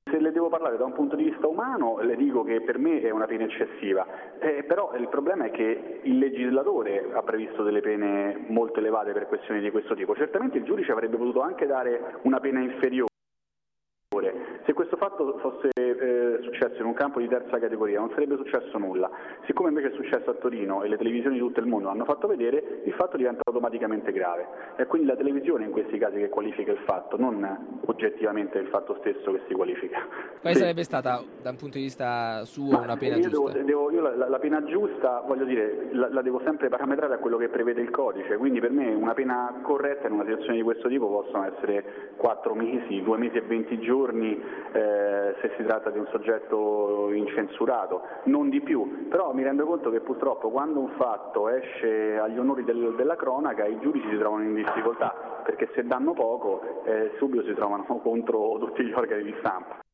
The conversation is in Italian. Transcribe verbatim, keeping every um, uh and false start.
Se le devo parlare da un punto di vista umano, le dico che per me è una pena eccessiva, eh, però il problema è che il legislatore ha previsto delle pene molto elevate per questioni di questo tipo. Certamente il giudice avrebbe potuto anche dare una pena inferiore. Se questo fatto fosse eh, successo in un campo di terza categoria non sarebbe successo nulla. Siccome invece è successo a Torino e le televisioni di tutto il mondo l'hanno fatto vedere, il fatto diventa automaticamente grave. È quindi la televisione in questi casi che qualifica il fatto, non oggettivamente il fatto stesso che si qualifica. Quale Sì. sarebbe stata, da un punto di vista suo, Ma una pena io giusta? Devo, devo, io la, la pena giusta, voglio dire, la, la devo sempre parametrare a quello che prevede il codice, quindi per me una pena corretta in una situazione di questo tipo possono essere quattro mesi, due mesi e venti giorni eh, se si tratta di un soggetto incensurato, non di più. Però mi rendo conto che purtroppo quando un fatto esce agli onori del, della cronaca i giudici si trovano in difficoltà, perché se danno poco eh, subito si trovano contro tutti gli organi di stampa.